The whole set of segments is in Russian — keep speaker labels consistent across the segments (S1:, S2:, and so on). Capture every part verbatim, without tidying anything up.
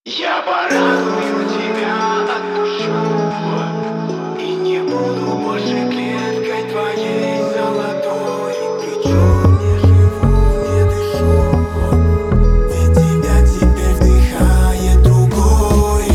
S1: Я порадую тебя, отпущу, и не буду больше клеткой твоей золотой. Причем не живу, не дышу, ведь тебя теперь вдыхает другой.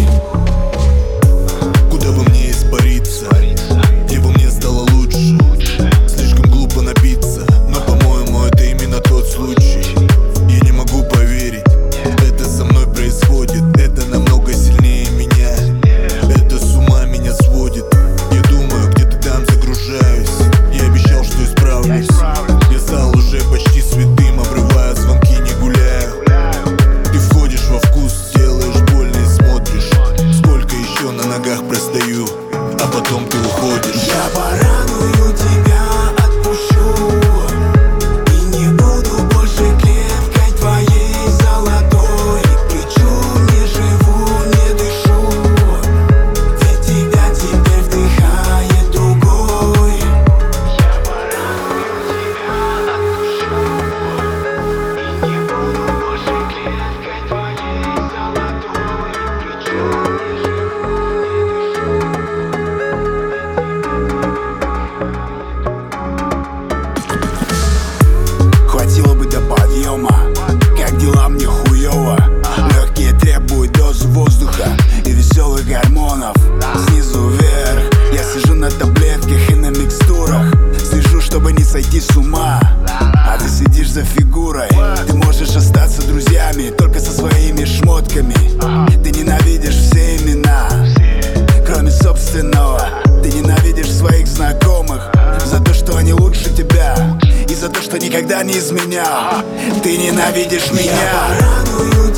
S2: Куда бы мне испариться, где бы мне стало лучше. Слишком глупо напиться, но, по-моему, это именно тот случай. Я не могу поверить, это со мной происходит. Это намного сильнее меня, это с ума меня сводит. Я думаю, где-то там загружаюсь. Я обещал, что исправлюсь. Я стал уже почти святым, обрываю звонки, не гуляю. Ты входишь во вкус, делаешь больно и смотришь. Сколько еще на ногах простою, а потом ты уходишь.
S1: Я порадую тебя, отпущу, и не буду больше клеткой твоей золотой. Причем не живу, не дышу, ведь тебя теперь вдыхает другой. Я порадую тебя, отпущу, и не буду больше клеткой твоей золотой. Причем не живу, не дышу.
S3: Хватило бы до подъема, как дела мне хуёво. Легкие требуют дозы воздуха и веселых гормонов. Снизу вверх, я сижу на таблетках и на микстурах. Слежу, чтобы не сойти с ума, а ты сидишь за фигурой. Ты можешь остаться друзьями только со своими шмотками. Ты ненавидишь все имена, кроме собственного. Ты ненавидишь своих знакомых за то, что они лучше тебя, и за то, что никогда не изменял. Ты ненавидишь меня.
S1: Я порадую